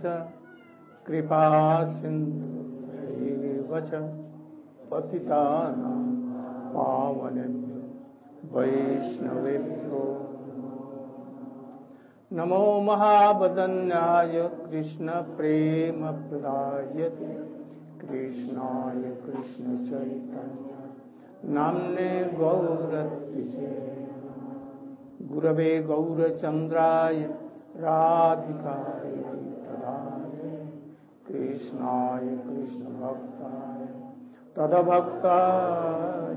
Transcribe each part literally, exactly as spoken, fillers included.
च कृपा सिन्धुभ्यैव च पतितानां पावनेभ्यो वैष्णवेभ्यो नमो महावदन्याय कृष्णप्रेमप्रदायते कृष्णाय कृष्णचैतन्य नाम्ने गौरत्रिसे गुरवे गौरचन्द्राय राधिकाय तदाय कृष्णाय कृष्णभक्ताय तदभक्ताय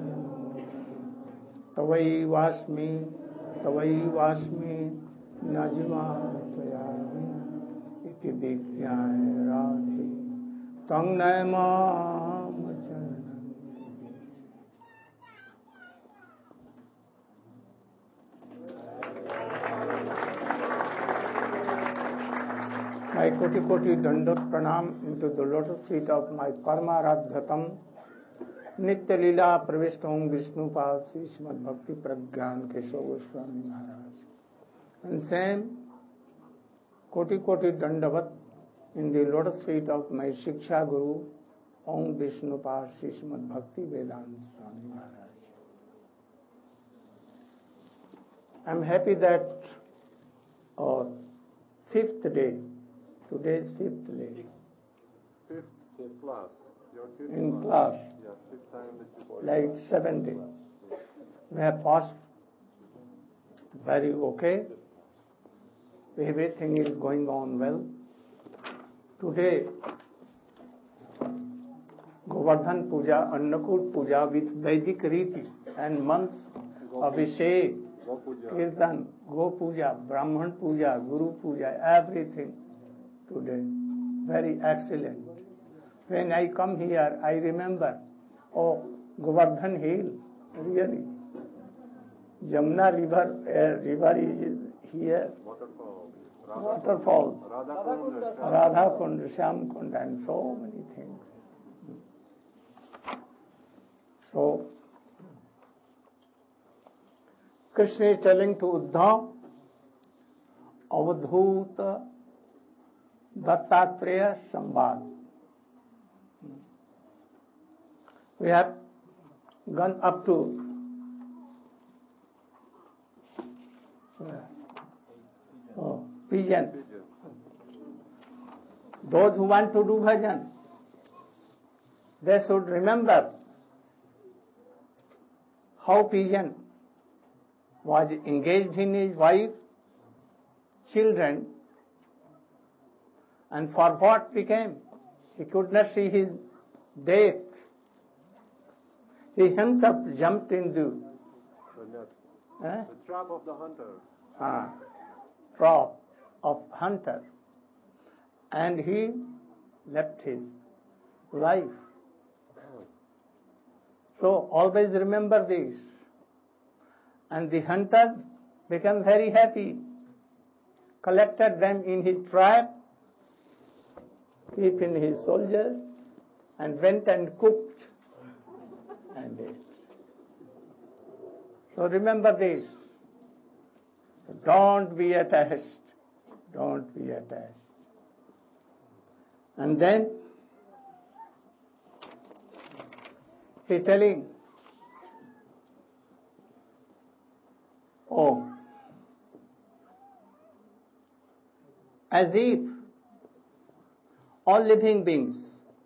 तवैवास्मि तवैवास्मि न जीवामि त्वया विना इति विज्ञाय राधे तं नयमाम चरणं। My koti koti dandot pranam into the lotus feet of my Paramaradhatam Nitya Leela Pravishtam Vishnu Pasi Srimad Bhakti Pragyan Keshav Goswami Maharaj. And same koti koti dandavat in the lotus feet of my Shiksha Guru Om Vishnu Pasi Srimad Bhakti Vedanta Swami Maharaj. I am happy that our fifth day, today's fifth day. Fifth in class. Your fifth in class. class. Yeah, fifth time that you Like seven days. We have passed very okay. Everything is going on well. Today, Govardhan Puja, Annakut Puja with Vedic Riti and months of Abhishek, Go Puja. Kirtan, Go Puja, Brahman Puja, Guru Puja, everything today. Very excellent. When I come here, I remember, oh, Govardhan Hill, really. Yamuna river, uh, river is here. Waterfall. Waterfalls. Radha Kund. Radha Kund, Shyam Kund, and so many things. So, Krishna is telling to Uddhav, Avadhuta Dattatreya Sambad. We have gone up to oh, pigeon. Those who want to do bhajan, they should remember how pigeon was engaged in his wife, children, and for what became? He could not see his death. He himself jumped into The net. eh? The trap of the hunter. ah, trap of hunter, and he left his life. So always remember this. And the hunter became very happy, collected them in his trap, keep in his soldiers, and went and cooked and ate. So remember this. Don't be attached. Don't be attached. And then he telling, oh, as if all living beings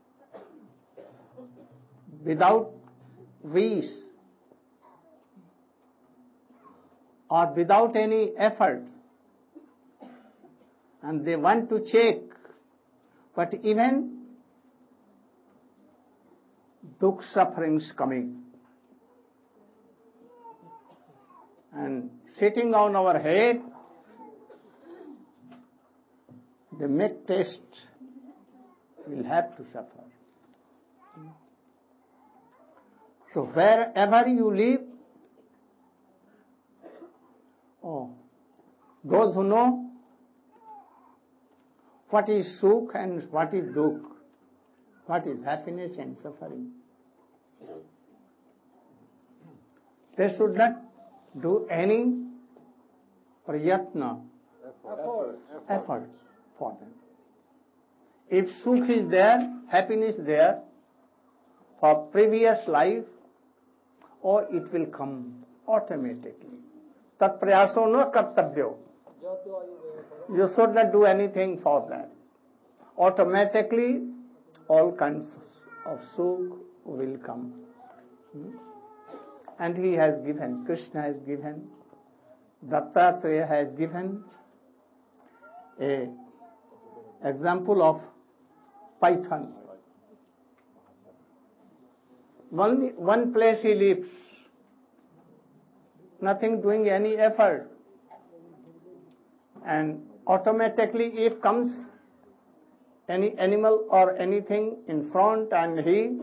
without wish or without any effort, and they want to check, but even dukh sufferings coming and sitting on our head, the make taste will have to suffer. So wherever you live, oh, those who know what is sukh and what is dukh, what is happiness and suffering, they should not do any prayatna, Effort. effort for them. If sukh is there, happiness there, for previous life, or it will come automatically. Tat prayaso no kartabyo. You should not do anything for that. Automatically, all kinds of sukh will come. And he has given, Krishna has given, Dattatreya has given a example of python. One, one place he lives, nothing doing any effort, and automatically if comes any animal or anything in front, and he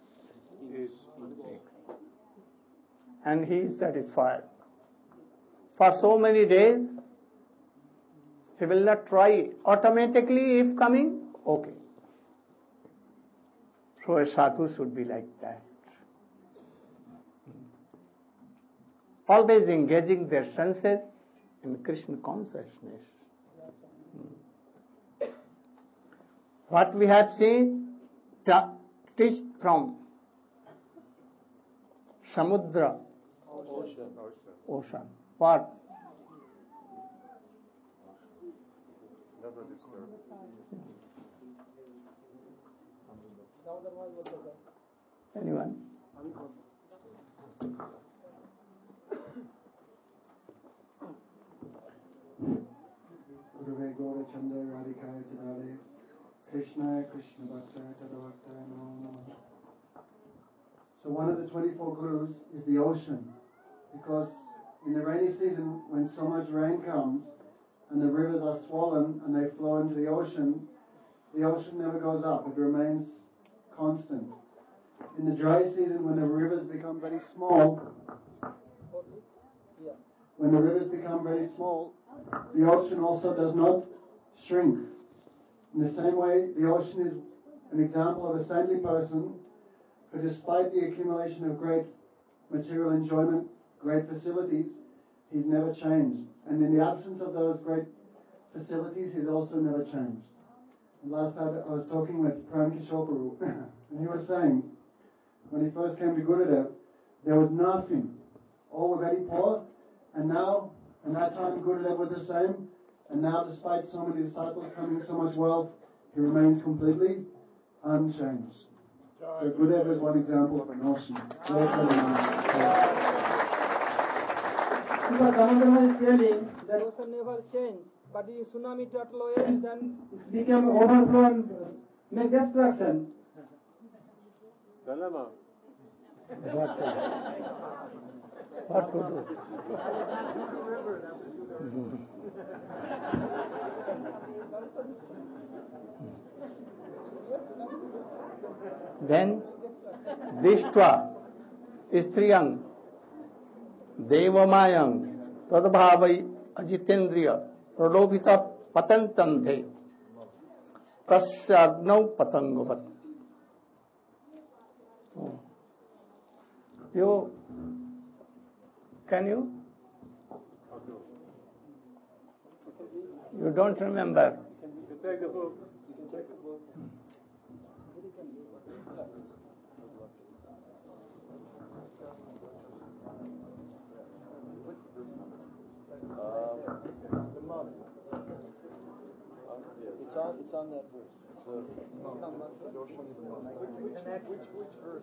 and he is satisfied. For so many days, he will not try. Automatically if coming, okay. So a sadhu should be like that. Always engaging their senses in Krishna consciousness. What we have seen, teach from Samudra, Ocean. ocean. What? Never disturb. Anyone? Gurave Gaura Chanda Radhikaya Tadale Krishna Krishna Bhakta Tadavakta Namo. So one of the twenty-four gurus is the ocean, because in the rainy season when so much rain comes and the rivers are swollen and they flow into the ocean, the ocean never goes up, it remains constant. In the dry season when the rivers become very small, when the rivers become very small, the ocean also does not shrink. In the same way, the ocean is an example of a saintly person who, despite the accumulation of great material enjoyment, great facilities, he's never changed. And in the absence of those great facilities, he's also never changed. And last night I was talking with Pran Kishore Prabhu, and he was saying, when he first came to Gurudev, there was nothing. All were very poor, and now, in that time, Gurudev was the same, and now, despite so many disciples coming, so much wealth, he remains completely unchanged. So Gurudev is one example of an ocean. Super Damodara is telling that ocean never change, but the tsunami to at low age, then it became overflow and make destruction. Dilemma. What to do? What to do? Then, Dishtva, Striyang, Devamayang, Tadbhavai Ajitendriya, Pradobhita Patantanthe, Tasya Agnau Patangavat. You, can you? You don't remember. You can take the book. You can take the book. The month. It's on, it's on that verse. So, You'll show me the month. Which, which, which, which verse?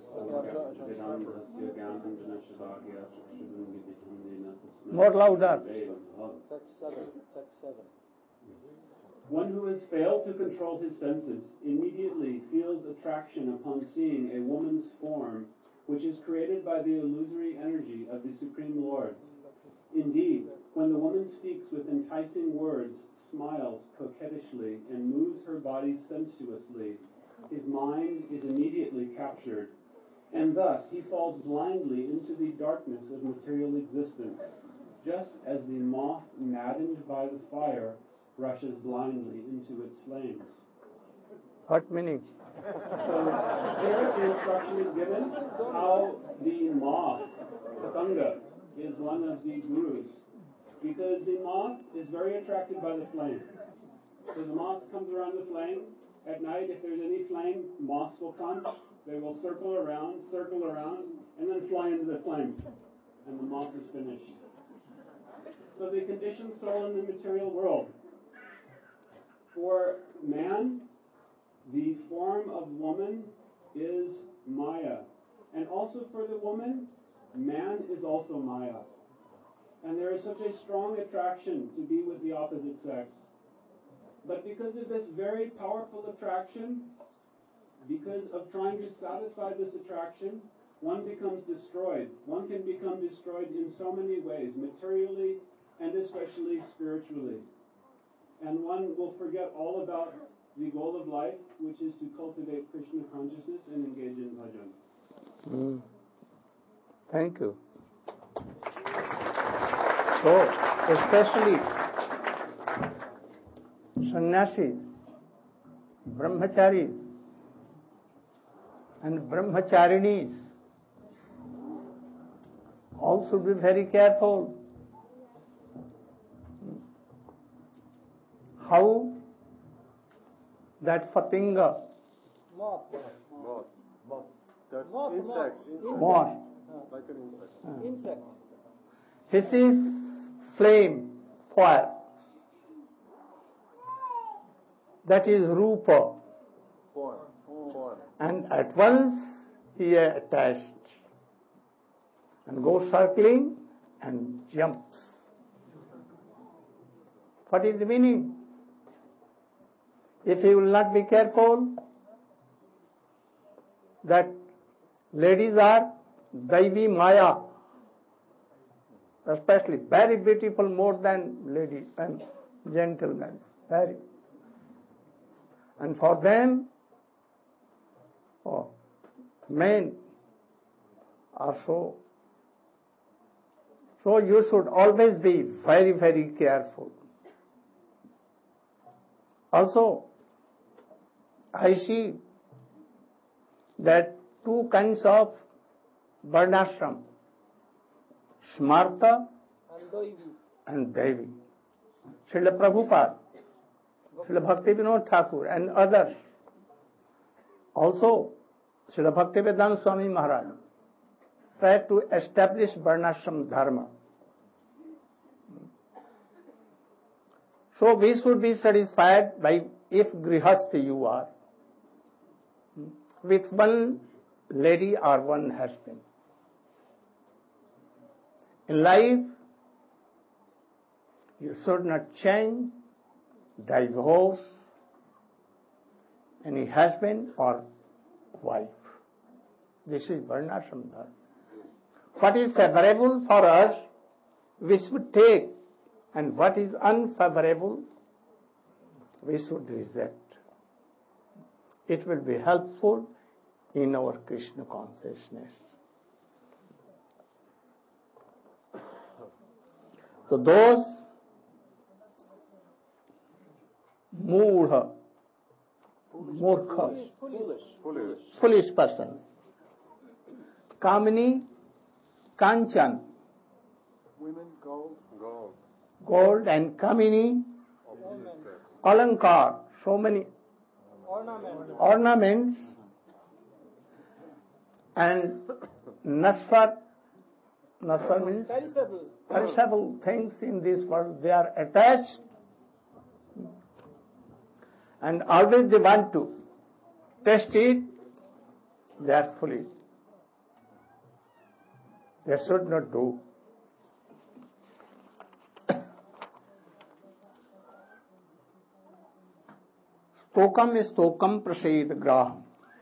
More louder. Text seven. Text seven. One who has failed to control his senses immediately feels attraction upon seeing a woman's form, which is created by the illusory energy of the Supreme Lord. Indeed, when the woman speaks with enticing words, smiles coquettishly, and moves her body sensuously, his mind is immediately captured, and thus he falls blindly into the darkness of material existence, just as the moth maddened by the fire rushes blindly into its flames. What meaning? So here the instruction is given how the moth, Patanga, is one of the gurus, because the moth is very attracted by the flame. So the moth comes around the flame, At night, if there's any flame, moths will come. They will circle around, circle around, and then fly into the flame. And the moth is finished. So the conditioned soul in the material world. For man, the form of woman is Maya. And also for the woman, man is also Maya. And there is such a strong attraction to be with the opposite sex. But because of this very powerful attraction, because of trying to satisfy this attraction, one becomes destroyed. One can become destroyed in so many ways, materially and especially spiritually. And one will forget all about the goal of life, which is to cultivate Krishna consciousness and engage in bhajan. Mm. Thank you. So, especially sannyasis, brahmacharis, and brahmacharinis all should be very careful. How that Fatinga, Moth. Moth. Moth. That Moth, insect. moth. Insect. moth, Like an insect. uh, Insect. his is flame, fire. That is Rupa. Form. Form. And at once he attached and goes circling and jumps. What is the meaning? If he will not be careful, that ladies are Daivi Maya, especially very beautiful more than ladies and gentlemen. Very. And for them, oh, men are so. So you should always be very, very careful. Also, I see that two kinds of varnashram, Smarta And Doivi. and Devi. Srila Prabhupada, Srila Bhakti Vinod Thakur and others. Also, Srila Bhaktivedanta Swami Maharaj tried to establish varnashram dharma. So we should be satisfied by if grihastha you are, with one lady or one husband. In life, you should not change, divorce any husband or wife. This is varnashram dharma. What is favorable for us, we should take, and what is unfavorable, we should reject. It will be helpful in our Krishna consciousness. So those moodha, murkha, Foolish. Foolish. foolish persons, kamini, kanchan, Women, gold. Gold. gold and kamini, Opposite sex. alankar, so many Ornament. ornaments, and naswar, naswar means Perishable. perishable things in this world, they are attached and always they want to test it, they are foolish. They should not do. Stokam is stokam prased graham.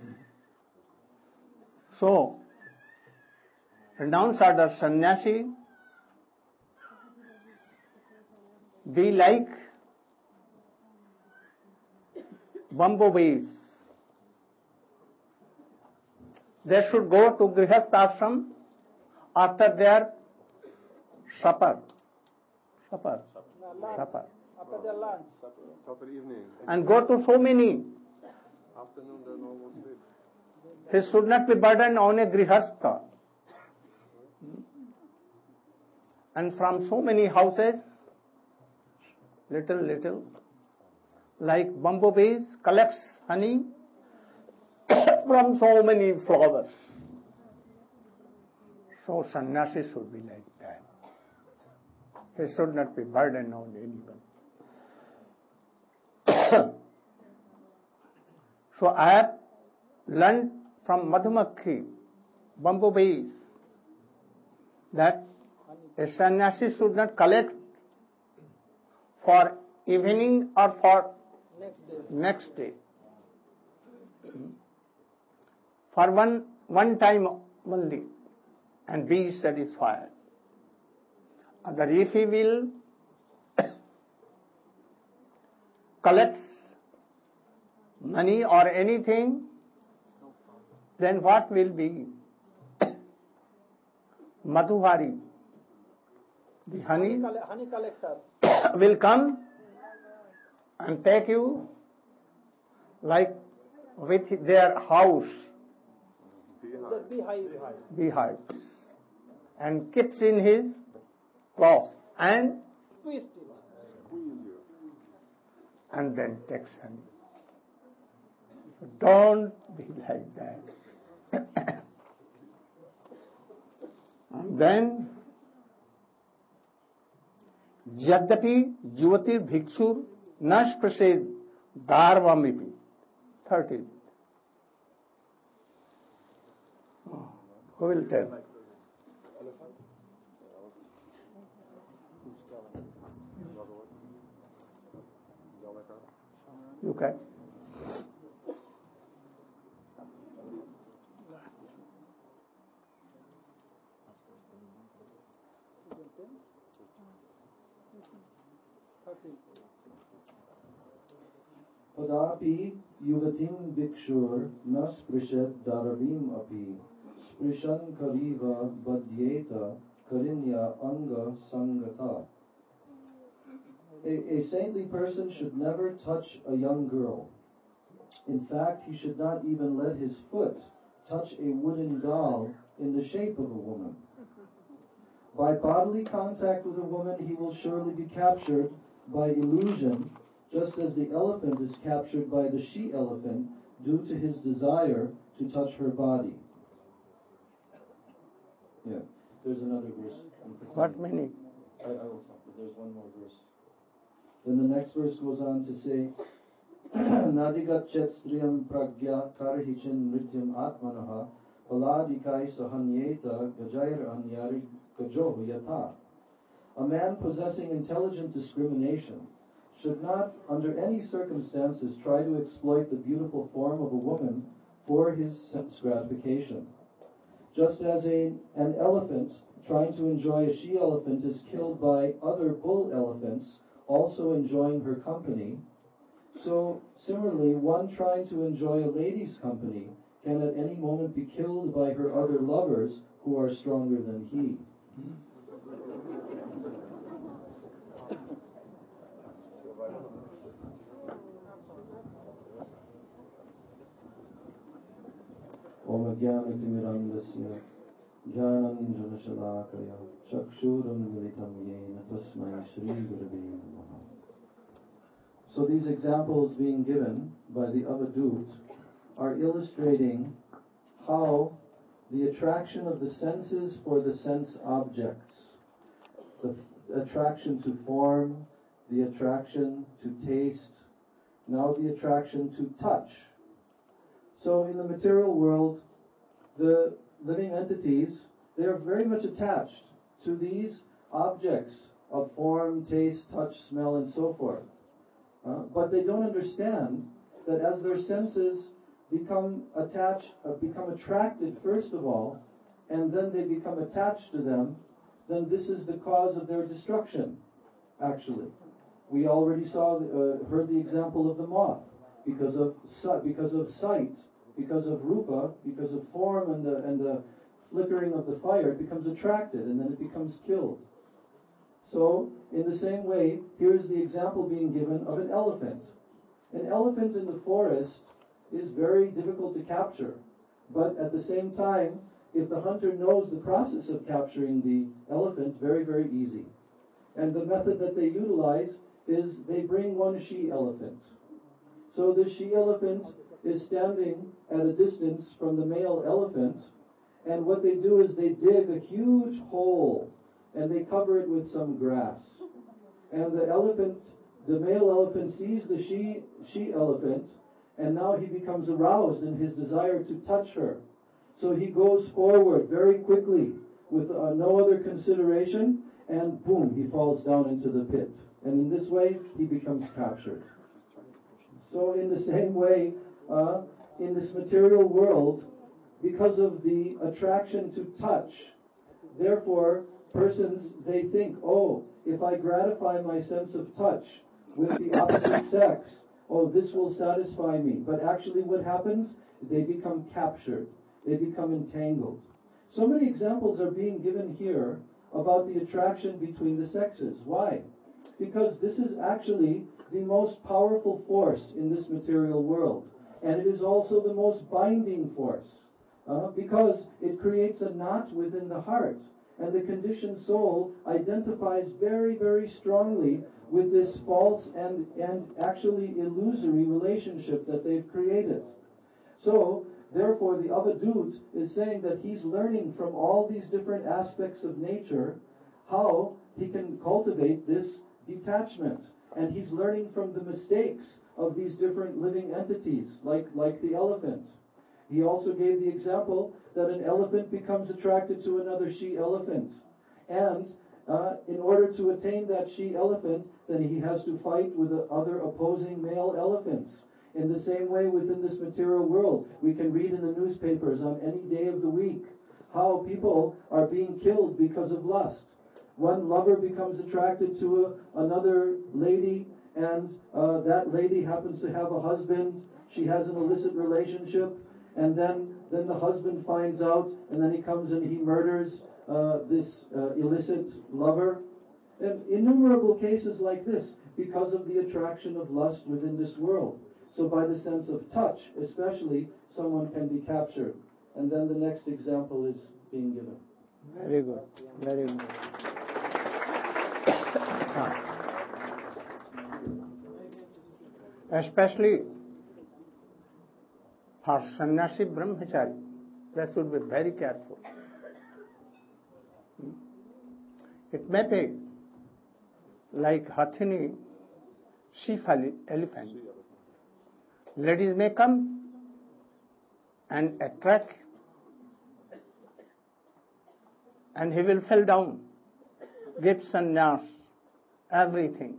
So, renounce order sannyasi, be like bumblebees. They should go to grihastha ashram after their supper. Supper. No, lunch. Supper. After their lunch. Supper evening. And go to so many. Afternoon, then almost sleep. He should not be burdened on a grihastha. And from so many houses, little, little, like bumblebees collects honey from so many flowers. So sannyasi should be like that. He should not be burdened on anyone. So I have learned from Madhumakhi, bumblebees, that a sannyasi should not collect for evening or for Next day. next day. For one, one time only, and be satisfied. Other, if he will collect money or anything, then what will be? Madhuvari, the honey, Honey, colle- honey collector. will come and take you like with their house, The beehive. beehives, and keeps in his cloth and Twist it. and then takes honey. So don't be like that. And then Yadyapi Jyoti Bhikshur Nash Prased Dharvamipi. Thirteen. Oh, who will tell? You can. Padapi yuvatim bhikshur na sprishet daravim api sprishan kariva badyeta karinya anga sangata. A, a saintly person should never touch a young girl. In fact, he should not even let his foot touch a wooden doll in the shape of a woman. By bodily contact with a woman, he will surely be captured by illusion, just as the elephant is captured by the she-elephant due to his desire to touch her body. Yeah, there's another verse. What meaning? I, I will talk, but there's one more verse. Then the next verse goes on to say, Nadigachet striyam pragya karhichin nrityam atmanaha paladikai sahanyeta gajair anyari gajohu yata. A man possessing intelligent discrimination should not, under any circumstances, try to exploit the beautiful form of a woman for his sense gratification. Just as a, an elephant trying to enjoy a she-elephant is killed by other bull elephants also enjoying her company, so similarly, one trying to enjoy a lady's company can at any moment be killed by her other lovers who are stronger than he. Om Jnanatimirandasya Jnananjanashalakaya Chakshuram Militam Yena Tasmai Shri Gurave Namaha. So these examples being given by the Avadut are illustrating how the attraction of the senses for the sense objects, the f- attraction to form, the attraction to taste, now the attraction to touch. So in the material world, the living entities, they are very much attached to these objects of form, taste, touch, smell, and so forth. Uh, but they don't understand that as their senses become attached, uh, become attracted first of all, and then they become attached to them, then this is the cause of their destruction, actually. We already saw, uh, heard the example of the moth. Because of because of sight, because of rupa, because of form and the, and the flickering of the fire, it becomes attracted and then it becomes killed. So, in the same way, here's the example being given of an elephant. An elephant in the forest is very difficult to capture, but at the same time, if the hunter knows the process of capturing the elephant, very, very easy. And the method that they utilize is they bring one she-elephant. So the she-elephant is standing at a distance from the male elephant, and what they do is they dig a huge hole, and they cover it with some grass. And the elephant, the male elephant sees the she, she-elephant, and now he becomes aroused in his desire to touch her. So he goes forward very quickly with uh, no other consideration, and boom, he falls down into the pit. And in this way, he becomes captured. So in the same way, uh, in this material world, because of the attraction to touch, therefore, persons, they think, oh, if I gratify my sense of touch with the opposite sex, oh, this will satisfy me. But actually what happens? They become captured. They become entangled. So many examples are being given here about the attraction between the sexes. Why? Because this is actually the most powerful force in this material world. And it is also the most binding force. Uh, because it creates a knot within the heart. And the conditioned soul identifies very, very strongly with this false and, and actually illusory relationship that they've created. So, therefore, the Avadut is saying that he's learning from all these different aspects of nature how he can cultivate this detachment. And he's learning from the mistakes of these different living entities, like, like the elephant. He also gave the example that an elephant becomes attracted to another she-elephant. And uh, in order to attain that she-elephant, then he has to fight with the other opposing male elephants. In the same way, within this material world, we can read in the newspapers on any day of the week how people are being killed because of lust. One lover becomes attracted to a, another lady, and uh, that lady happens to have a husband. She has an illicit relationship. And then, then the husband finds out, and then he comes and he murders uh, this uh, illicit lover. And innumerable cases like this, because of the attraction of lust within this world. So by the sense of touch, especially, someone can be captured. And then the next example is being given. Very good, very good. Especially for sannyasi brahmachari, they should be very careful. It may be like Hathini, she elephant. Ladies may come and attract, and he will fall down, give sannyas, everything.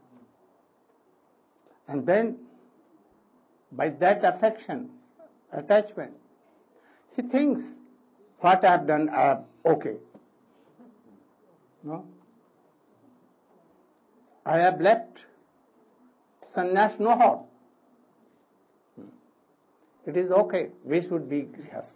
And then, by that affection, attachment, he thinks, what I have done, I have okay. No? I have left sannyas no harm. It is okay, we should be grihastha.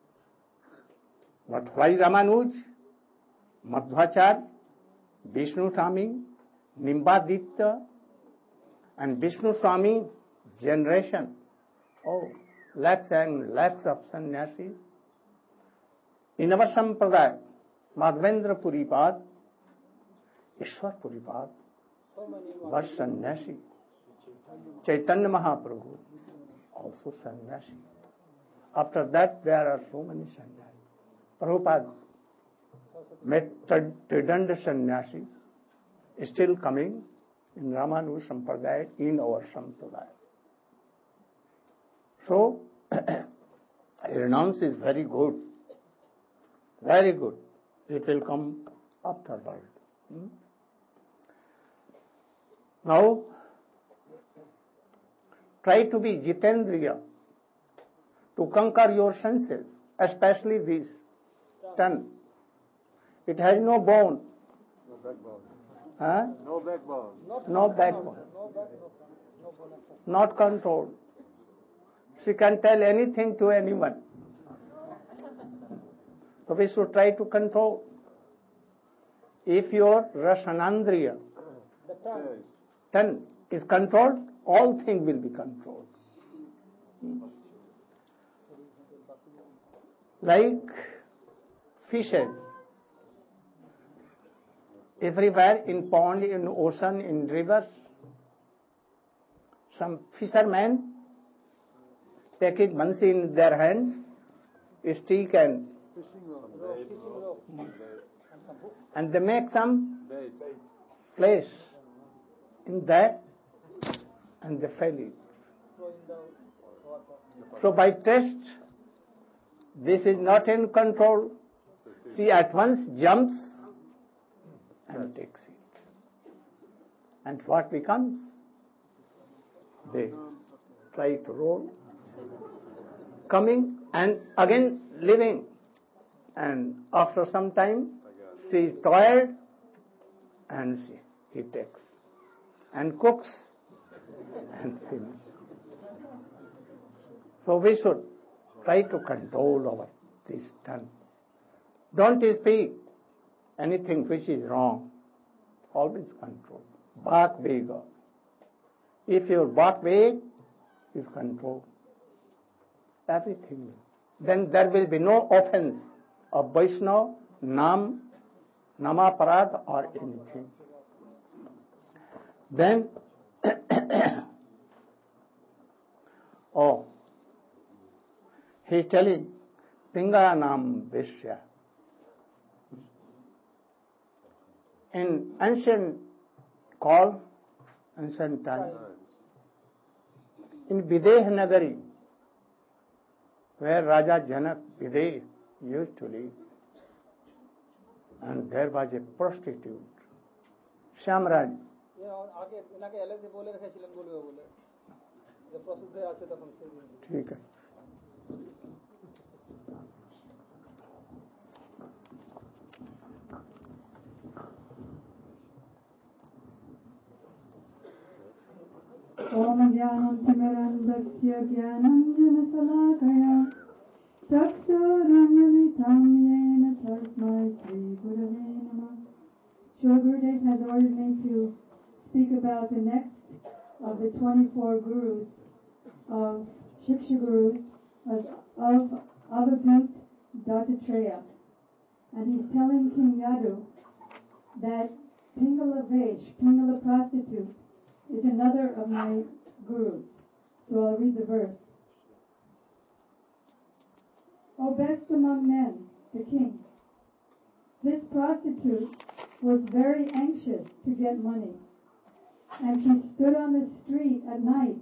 But why Ramanuj, Madhvacharya, Vishnu Swami, Nimbaditya, and Vishnu Swami generation, oh, lakhs and lakhs of sannyasis. In our sampradaya, Madhavendra Puripad, Ishwar Puripad, was sannyasi. Chaitanya Mahaprabhu, also sannyasi. After that, there are so many sannyasis. Prabhupada met Tridanda sannyasis, still coming in Ramanuja Sampradaya, in our Sampradaya. So, renounce is very good, very good. It will come afterward. Hmm? Now, try to be Jitendriya, to conquer your senses, especially this tongue. It has no bone. No backbone. Huh? No backbone. No backbone. Not controlled. She can tell anything to anyone. So we should try to control. If your Rasanandriya, The tongue. tongue, is controlled, all things will be controlled. Like fishes, everywhere in pond, in ocean, in rivers, some fishermen taking bansi in their hands, stick and and they make some flesh in that and they fail it. So by test, this is not in control. She at once jumps and takes it. And what becomes? They try to roll, coming and again leaving. And after some time, she is tired and she, he takes and cooks and finishes. So we should try to control our this tongue. Don't speak anything which is wrong. Always control. Bak bega. If your bak beg is controlled, everything, then there will be no offense of Vaishnava, Nam, Namaparad or anything. Then, oh, he is telling, Pingala Nam Vishya. In ancient call, ancient time, in Videha Nagari, where Raja Janak Videha used to live, and there was a prostitute, Shamraj. ठीक है. ओम ज्ञानतिमिरन्धस्य ज्ञानाञ्जनशलाकया चक्षुरुन्मिलितं येन तस्मै श्रीगुरवे नमः. Sri Gurudev has ordered me to speak about the next of the twenty-four gurus of Shiksha Gurus of, of Avadut Dattatreya. And he's telling King Yadu that Pingala Vesh, Pingala prostitute, is another of my gurus. So I'll read the verse. O best among men, the king, this prostitute was very anxious to get money, and she stood on the street at night.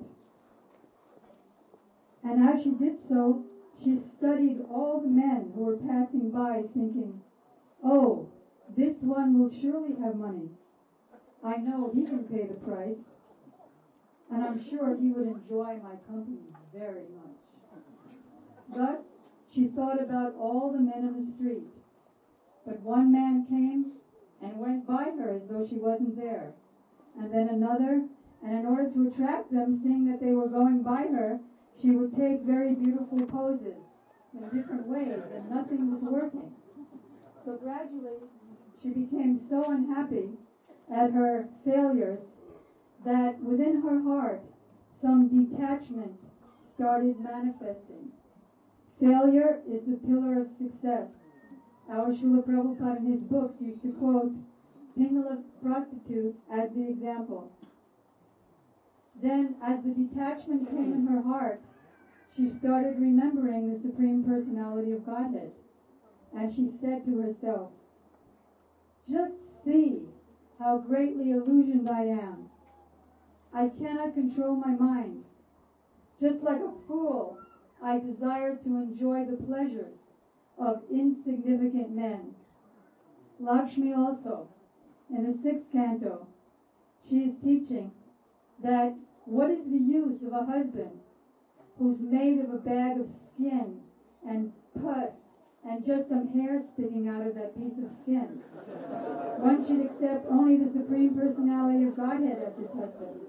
And as she did so, she studied all the men who were passing by, thinking, oh, this one will surely have money. I know he can pay the price. And I'm sure he would enjoy my company very much. Thus, she thought about all the men in the street. But one man came and went by her as though she wasn't there. And then another, and in order to attract them, seeing that they were going by her, she would take very beautiful poses in different ways, and nothing was working. So gradually, she became so unhappy at her failures that within her heart, some detachment started manifesting. Failure is the pillar of success. Our Srila Prabhupada in his books used to quote Pingala prostitute as the example. Then, as the detachment came in her heart, she started remembering the Supreme Personality of Godhead. And she said to herself, just see how greatly illusioned I am. I cannot control my mind. Just like a fool, I desire to enjoy the pleasures of insignificant men. Lakshmi also, in the sixth canto, she is teaching that what is the use of a husband who's made of a bag of skin and pus and just some hair sticking out of that piece of skin? One should accept only the Supreme Personality of Godhead as his husband.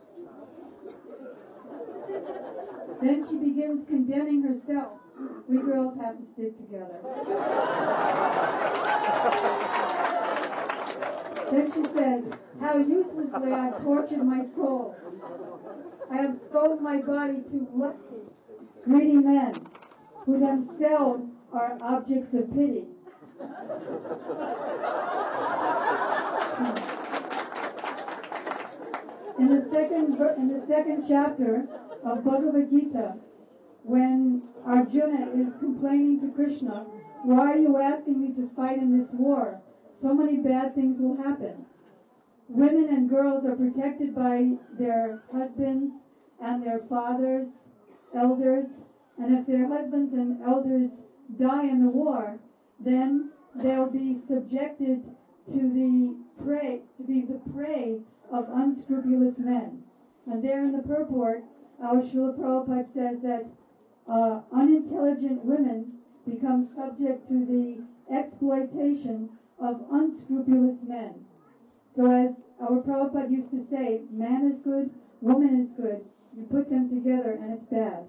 Then she begins condemning herself. We girls have to stick together. Then she says, how uselessly I've tortured my soul. I have sold my body to lusty, greedy men who themselves are objects of pity. In the second ver- in the second chapter of Bhagavad Gita, when Arjuna is complaining to Krishna, why are you asking me to fight in this war? So many bad things will happen. Women and girls are protected by their husbands and their fathers, elders, and if their husbands and elders die in the war, then they'll be subjected to the prey, to be the prey of unscrupulous men. And there in the purport, our Srila Prabhupada says that uh, unintelligent women become subject to the exploitation of unscrupulous men. So as our Prabhupada used to say, man is good, woman is good. You put them together and it's bad.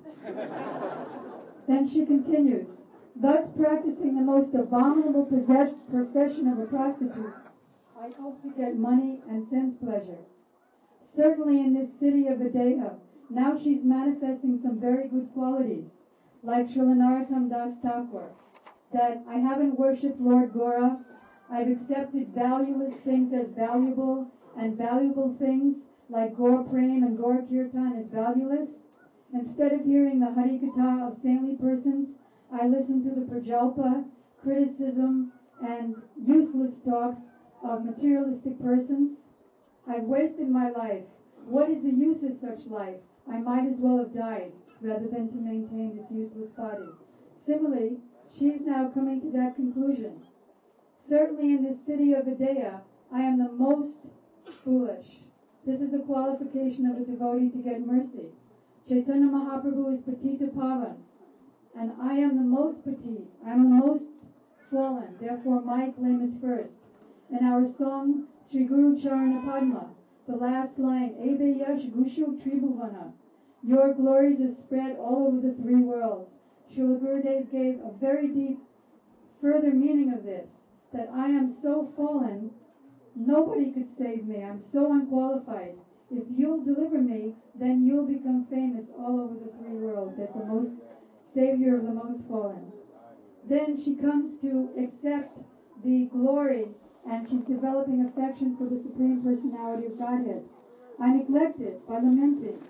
Then she continues, thus practicing the most abominable possess- profession of a prostitute, I hope to get money and sense pleasure. Certainly in this city of Videha, now she's manifesting some very good qualities, like Srila Narottam Das Thakur, that I haven't worshipped Lord Gora, I've accepted valueless things as valuable, and valuable things like Gaur Prem and Gaur Kirtan as valueless. Instead of hearing the Hari Katha of saintly persons, I listen to the Prajalpa, criticism, and useless talks of materialistic persons. I've wasted my life. What is the use of such life? I might as well have died rather than to maintain this useless body. Similarly, she's now coming to that conclusion. Certainly in this city of Videha, I am the most foolish. This is the qualification of a devotee to get mercy. Chaitanya Mahaprabhu is Patita Pavan, and I am the most petite. I am the most fallen. Therefore, my claim is first. In our song, Sri Guru Charana Padma, the last line, Ebe Yash Gushu Tribhuvana, your glories are spread all over the three worlds. Srila Gurudev gave a very deep, further meaning of this, that I am so fallen, nobody could save me. I'm so unqualified. If you'll deliver me, then you'll become famous all over the three worlds as the most savior of the most fallen. Then she comes to accept the glory, and she's developing affection for the Supreme Personality of Godhead. I neglect it by lamenting.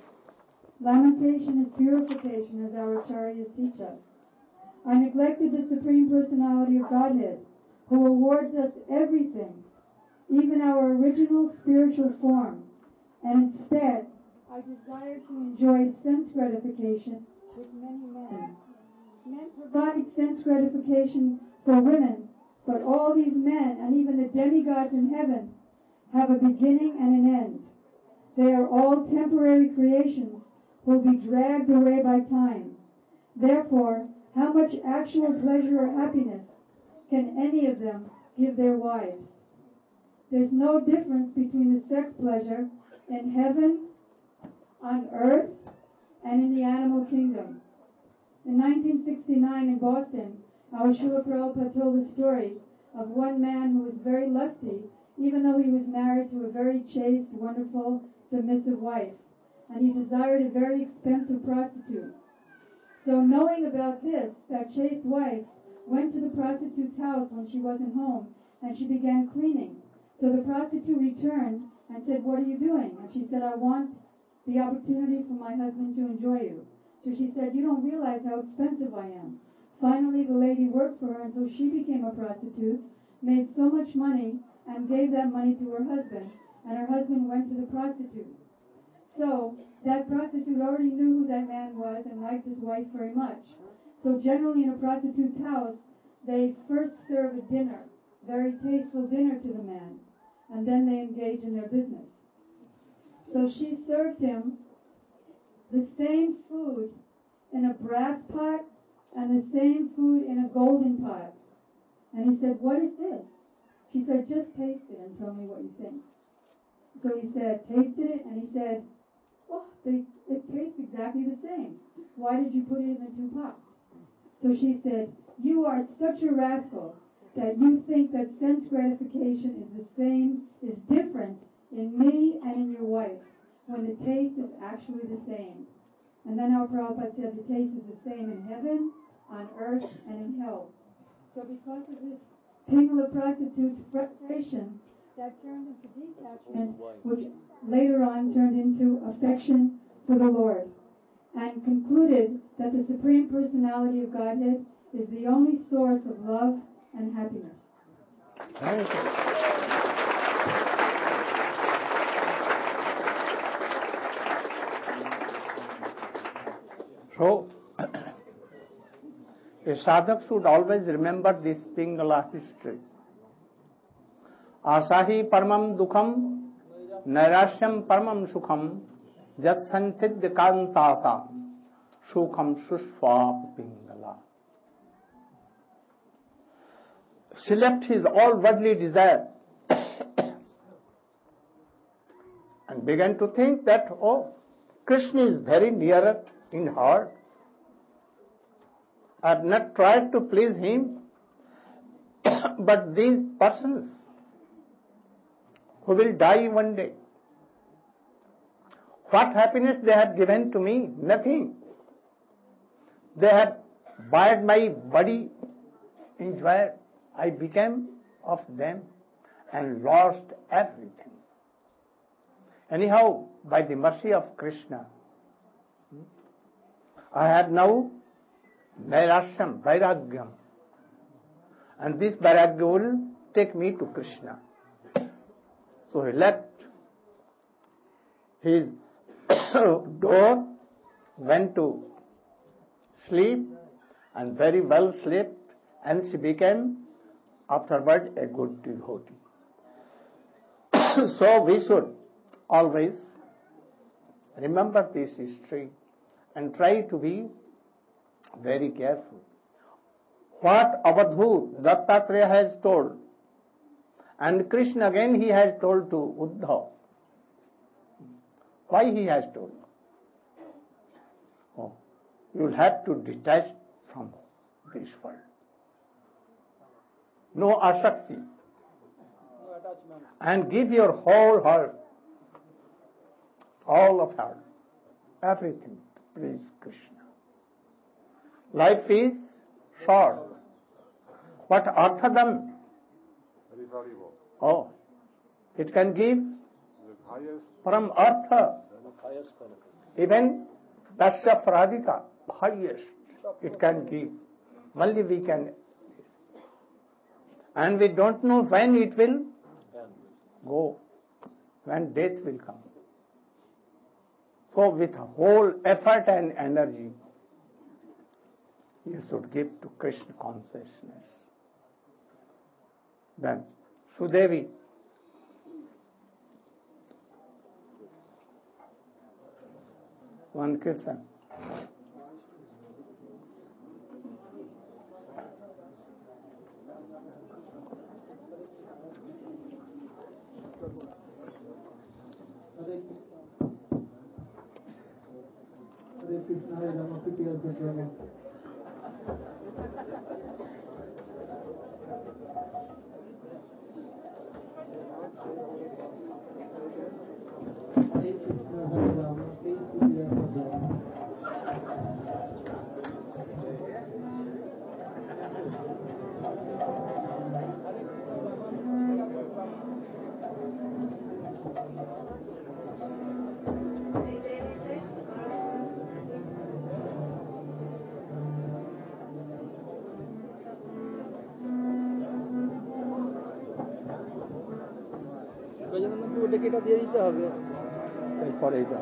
Lamentation is purification, as our acharyas teach us. I neglected the Supreme Personality of Godhead, who awards us everything, even our original spiritual form, and instead I desire to enjoy sense gratification with many men. Men provide sense gratification for women, but all these men, and even the demigods in heaven, have a beginning and an end. They are all temporary creations who will be dragged away by time. Therefore, how much actual pleasure or happiness can any of them give their wives? There's no difference between the sex pleasure in heaven, on earth, and in the animal kingdom. In nineteen sixty-nine in Boston, our Srila Prabhupada told the story of one man who was very lusty, even though he was married to a very chaste, wonderful, submissive wife, and he desired a very expensive prostitute. So knowing about this, that chaste wife went to the prostitute's house when she wasn't home, and she began cleaning. So the prostitute returned and said, what are you doing? And she said, I want the opportunity for my husband to enjoy you. So she said, you don't realize how expensive I am. Finally, the lady worked for her until she became a prostitute, made so much money, and gave that money to her husband, and her husband went to the prostitute. So that prostitute already knew who that man was and liked his wife very much. So generally in a prostitute's house, they first serve a dinner, very tasteful dinner to the man, and then they engage in their business. So she served him the same food in a brass pot and the same food in a golden pot. And he said, what is this? She said, just taste it and tell me what you think. So he said, tasted it, and he said, oh, they, it tastes exactly the same. Why did you put it in the two pots? So she said, you are such a rascal that you think that sense gratification is the same, is different in me and in your wife, when the taste is actually the same. And then our Prabhupada said the taste is the same in heaven, on earth, and in hell. So because of this Pingala prostitute's frustration, that turned into detachment, which later on turned into affection for the Lord, and concluded that the Supreme Personality of Godhead is the only source of love and happiness. Thank you. So, a sadhak should always remember this Pingala history. Asahi paramam dukham, nairasyam paramam sukham, jat santidya kantasa, sukham sushva Pingala. She left his all worldly desire and began to think that, oh, Krishna is very nearer in heart. I have not tried to please him, but these persons who will die one day, what happiness they have given to me? Nothing. They have bought my body, enjoyed. I became of them and lost everything. Anyhow, by the mercy of Krishna, I have now Nairasyam, Vairagyam, and this Vairagya will take me to Krishna. So he left his door, went to sleep, and very well slept, and she became afterward a good devotee. So we should always remember this history and try to be very careful. What Avadhut Dattatreya has told, and Krishna again he has told to Uddhav. Why he has told? Oh, you will have to detach from this world. No asakti. No attachment. And give your whole heart, all of heart, everything to please Krishna. Life is short. What arthadam? Very valuable. Oh, it can give The highest, param artha, highest benefit. even dasya pradika, highest, it can give. Only we can. And we don't know when it will go, when death will come. So with whole effort and energy, you should give to Krishna consciousness. Then, Sudevi, one kirtan. Hare Krishna. Hare Krishna, Hare Rama, critical gentlemen. Hare Krishna, Hare Rama, please prepare for that. গজাননকে ওটা কেটে দিয়ে দিতে হবে এরপরে এটা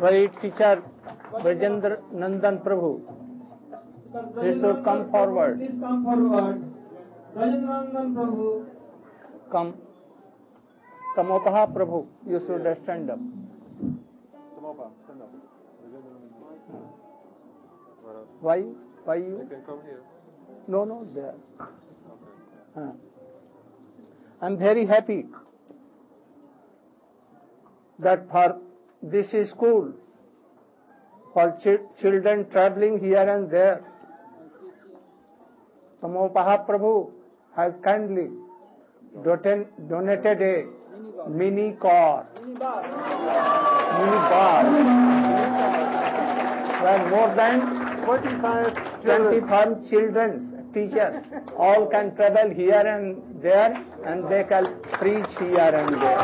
Why teacher Brajendra Nandan Prabhu? He should come forward. Please come forward. Brajendra Nandan Prabhu. Come. Tamopaha Prabhu, you should stand up. Tamopa, stand up. Why? Why you? You can come here. No, no, there. Okay. Uh, I'm very happy that for this school, for ch- children traveling here and there, Tamopaha Prabhu has kindly doten- donated a mini car, mini car, where more than twenty-five twenty-five children, teachers, all can travel here and there, and they can preach here and there.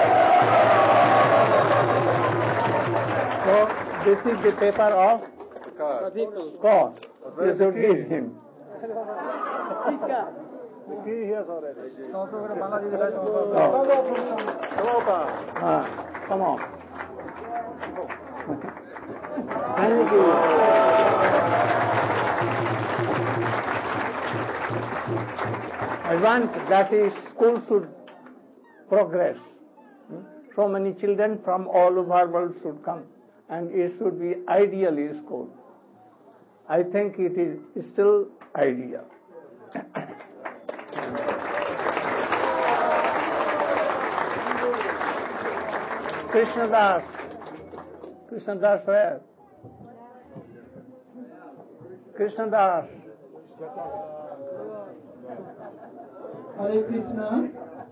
So this is the paper of God. You should give him. The key he has already. Oh. Tamopa. Ah, come on. Thank you. I want that is school should progress. So many children from all over the world should come, and it should be ideal school. I think it is still ideal. Krishna Das. Krishna Das where? Krishna Das. Hare Krishna.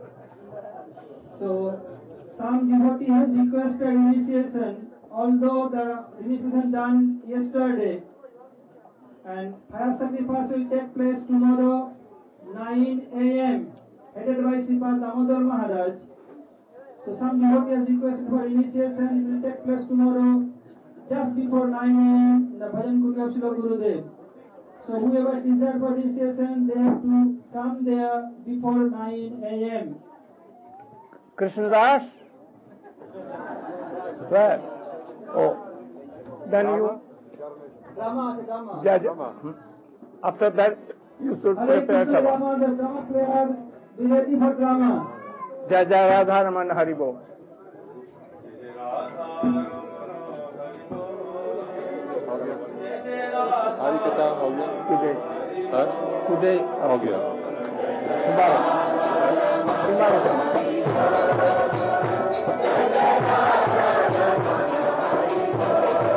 So, some devotee has requested initiation, although the initiation done yesterday, and fire sacrifice will take place tomorrow nine a.m. headed by Sripad Damodar Maharaj. So some devotee has requested for initiation. It will take place tomorrow just before nine a.m. in the Bhajan Kundi of Srila Gurudev. So whoever desired for initiation, they have to come there before nine a.m. Krishnadas? Where? Oh. Then you... Drama, drama. Judge. After that, you should Hare prepare Krishna Sabha. drama, the drama player, be ready for drama. Jai Jai Radha Raman Haribo. Hari Katha हो गया? Today. हाँ? Today. हो गया. Tomorrow. Tomorrow.